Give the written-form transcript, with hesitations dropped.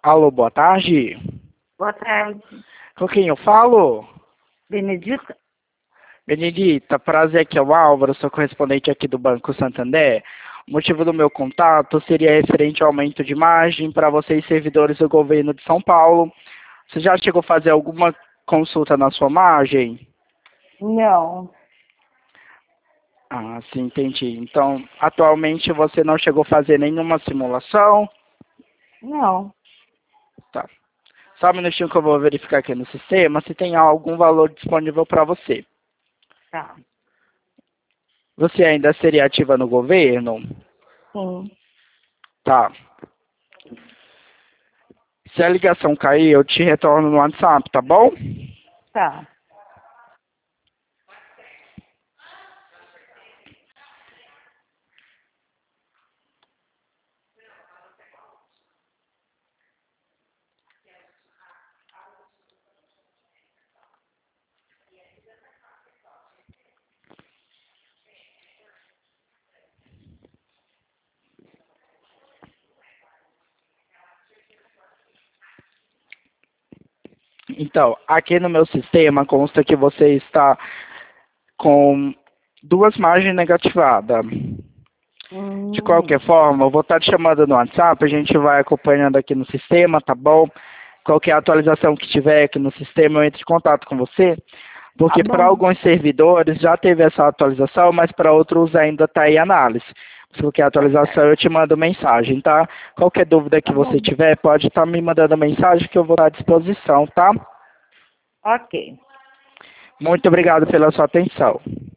Alô, boa tarde. Boa tarde. Com quem eu falo? Benedita? Benedita, prazer, aqui é o Álvaro, sou correspondente aqui do Banco Santander. O motivo do meu contato seria referente ao aumento de margem para vocês, servidores do governo de São Paulo. Você já chegou a fazer alguma consulta na sua margem? Não. Ah, sim, entendi. Então, atualmente você não chegou a fazer nenhuma simulação? Não. Tá. Só um minutinho que eu vou verificar aqui no sistema se tem algum valor disponível para você. Tá. Você ainda seria ativa no governo? Sim. Tá. Se a ligação cair, eu te retorno no WhatsApp, tá bom? Tá. Então, aqui no meu sistema consta que você está com duas margens negativadas. De Hum, qualquer forma, eu vou estar te chamando no WhatsApp, a gente vai acompanhando aqui no sistema, tá bom? Qualquer atualização que tiver aqui no sistema, eu entro em contato com você. tá Porque para bom. alguns servidores já teve essa atualização, mas para outros ainda está em análise. Se qualquer Tá atualização, certo. eu te mando mensagem, tá? Qualquer dúvida Tá que você bom. tiver, pode estar me mandando mensagem que eu vou estar à disposição, tá? Ok. Muito obrigado pela sua atenção.